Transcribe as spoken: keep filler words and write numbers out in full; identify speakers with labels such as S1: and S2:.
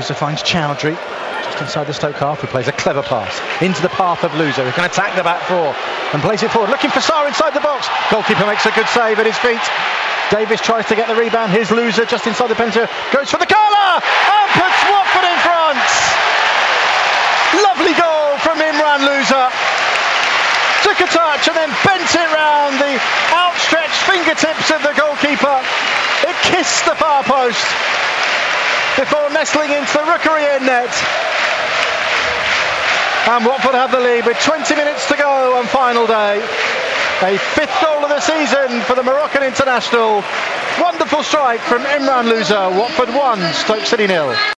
S1: Louza finds Chowdhury just inside the Stoke half, who plays a clever pass into the path of Louza, who can attack the back four and plays it forward, looking for Sarr inside the box. Goalkeeper makes a good save at his feet. Davis tries to get the rebound. Here's Louza just inside the penalty, goes for the corner and puts Watford in front. Lovely goal from Imran Louza. Took a touch and then bent it round the outstretched fingertips of the goalkeeper. It kissed the far post before nestling into the Rookery end net. And Watford have the lead with twenty minutes to go on final day. A fifth goal of the season for the Moroccan international. Wonderful strike from Imran Louza. Watford one, Stoke City nil.